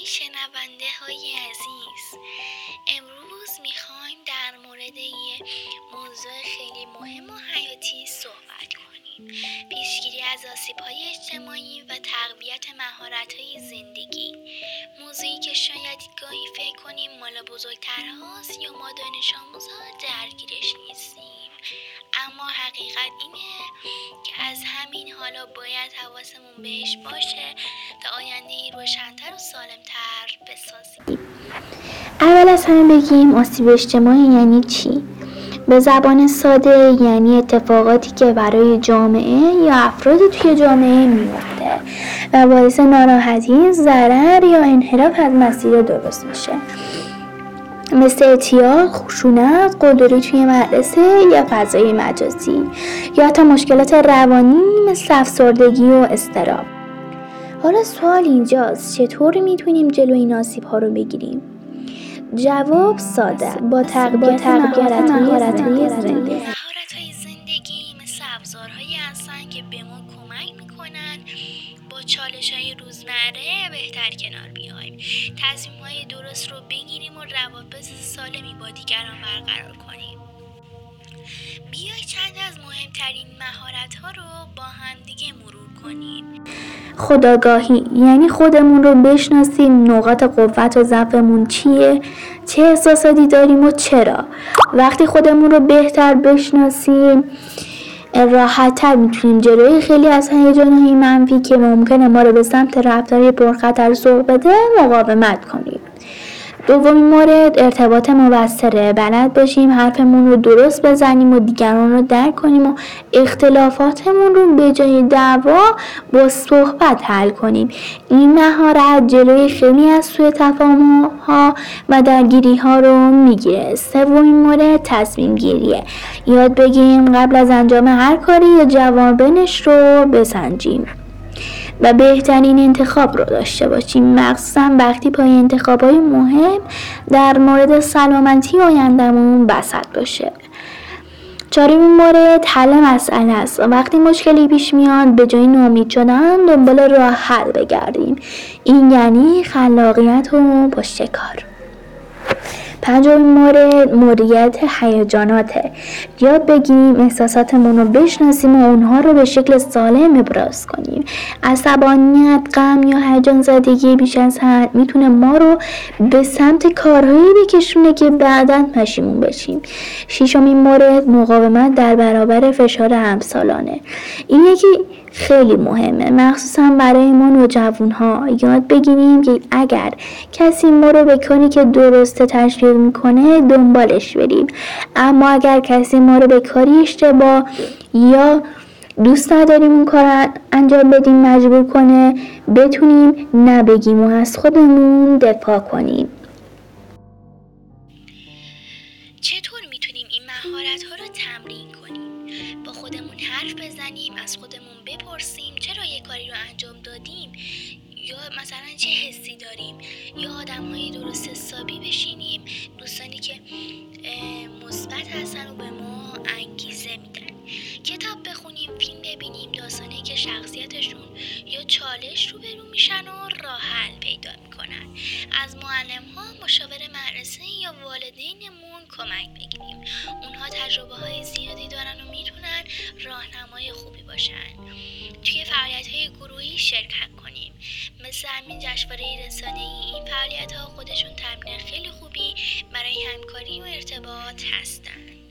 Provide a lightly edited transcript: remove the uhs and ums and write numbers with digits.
شنونده های عزیز، امروز میخوایم در مورد یه موضوع خیلی مهم و حیاتی صحبت کنیم. پیشگیری از آسیب‌های اجتماعی و تقویت مهارت‌های زندگی. موضوعی که شاید گاهی فکر کنیم مال بزرگترهاست یا ما دانش آموزها درگیرش نیستیم، اما حقیقت اینه که از همین حالا باید حواسمون بهش باشه تا آینده‌ای روشن‌تر و سالم‌تر بسازیم. اول از همه بگیم آسیب اجتماعی یعنی چی؟ به زبان ساده یعنی اتفاقاتی که برای جامعه یا افراد توی جامعه میفته و باعث ناراحتی، ضرر یا انحراف از مسیر درست میشه، مثل اعتیاد، خشونت، قلدری توی مدرسه یا فضای مجازی، یا حتی مشکلات روانی مثل افسردگی و اضطراب. حالا سوال اینجاست چطور میتونیم جلوی این آسیب‌ها رو بگیریم؟ جواب ساده، با تقویت مهارت‌های زندگی. مهارت‌های زندگی مثل ابزارهایی هستن که به ما کمک میکنن با چالش‌های روزمره بهتر کنار بیایم، تصمیم‌های درست رو بگیریم و روابط سالمی با دیگران برقرار کنیم. بیایید چند از مهمترین مهارت‌ها رو با هم دیگه مرور کنیم. خودآگاهی یعنی خودمون رو بشناسیم، نقاط قوت و ضعفمون چیه، چه احساساتی داریم و چرا. وقتی خودمون رو بهتر بشناسیم راحت‌تر میتونیم جلوی خیلی از هیجان‌های منفی که ممکنه ما رو به سمت رفتاری پرخطر سوق بده مقاومت کنیم. دومین مورد ارتباط موثره، بلد باشیم حرفمون رو درست بزنیم و دیگران رو درک کنیم و اختلافاتمون رو به جای دعوا با صحبت حل کنیم. این مهارت جلوی خیلی از سوء تفاهم‌ها و درگیری‌ها رو میگیره. سومین مورد تصمیم گیریه، یاد بگیریم قبل از انجام هر کاری یا جوابش رو بسنجیم و بهترین انتخاب رو داشته باشیم، مخصوصا وقتی پای انتخابای مهم در مورد سلامتی آینده‌مون بسط باشه. چهارمین مورد حل مسئله است. وقتی مشکلی پیش میاد به جای ناامید شدن دنبال راه حل بگردیم. این یعنی خلاقیت و پشتکار. پنجمین مورد مدیریت هیجاناته، یاد بگیریم احساساتمون رو بشناسیم و اونها رو به شکل سالم ابراز کنیم. عصبانیت، غم یا هیجان زدگی بیش از حد میتونه ما رو به سمت کارهایی بکشونه که بعداً پشیمون بشیم. ششمین مورد مقاومت در برابر فشار همسالانه. این یکی خیلی مهمه، مخصوصا برای ما نوجوان‌ها. یاد بگیریم که اگر کسی ما رو به کاری که درسته تشویق میکنه دنبالش بریم، اما اگر کسی ما رو به کاری اشتباه یا دوست نداریم اون کار انجام بدیم مجبور کنه، بتونیم نبگیم و از خودمون دفاع کنیم. چطور میتونیم این مهارت‌ها رو تمرین کنیم؟ با خودمون حرف بزنیم، از خودمون بپرسیم چرا یه کاری رو انجام دادیم، یا مثلا چه حسی داریم، یا آدم‌های درست حسابی بشینیم، دوستانی که مثبت هستن و به ما انگیزه میدن. کتاب بخونیم، فیلم ببینیم، داستانی که شخصیتشون یا چالش رو برو میشن و راه حل پیدا میکنن. از معلم‌ها، مشاور مدرسه یا والدینمون کمک بگیریم. اونها تجربه های زیادی دارن و میتونن راهنمای خوبی باشن. توی فعالیت‌های گروهی شرکت کنیم، مثل همین جشنواره رسانه‌ای. این فعالیت‌ها خودشون تمرین خیلی خوبی برای همکاری و ارتباط هستن.